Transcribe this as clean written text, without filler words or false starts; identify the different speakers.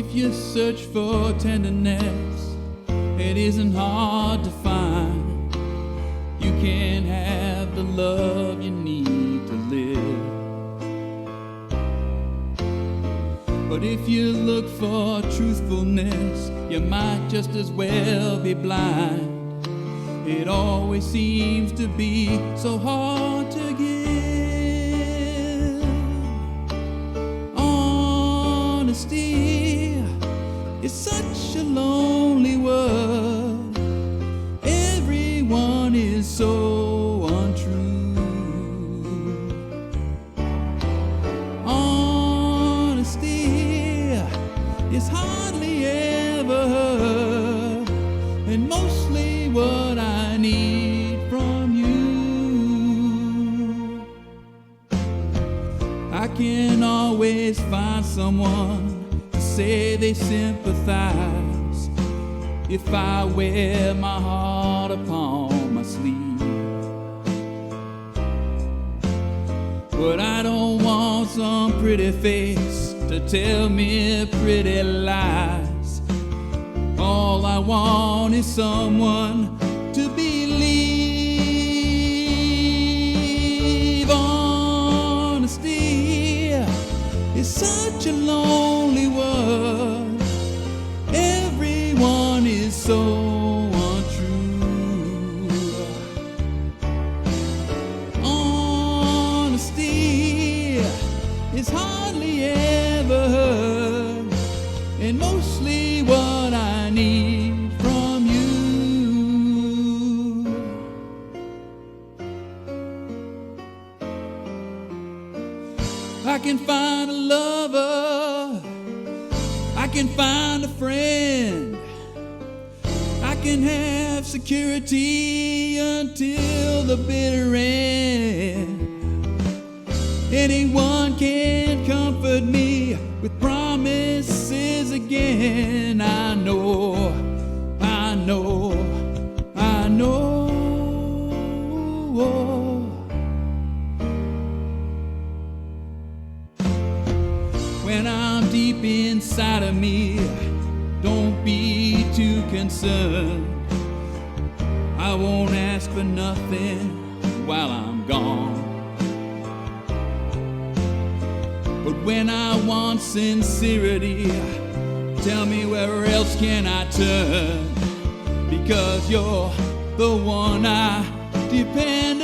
Speaker 1: If you search for tenderness, it isn't hard to find. You can have the love you need to live. But if you look for truthfulness, you might just as well be blind. It always seems to be so hard to give. Honesty is such a lonely world. Everyone is so untrue. Honesty is hardly ever heard, and mostly what I need from you. I can always find someone to say they sympathize if I wear my heart upon my sleeve. But I don't want some pretty face to tell me pretty lies. All I want is someone to believe. Honesty is such a lonely world. Everyone is so untrue. Honesty is hardly ever heard, and mostly what I need from you. I can find a lover, I can find a friend, I can have security until the bitter end. Anyone can comfort me with promises again. I know, I know, I know. When I'm deep inside of me, don't be too concerned. I won't ask for nothing while I'm gone. But when I want sincerity, tell me where else can I turn? Because you're the one I depend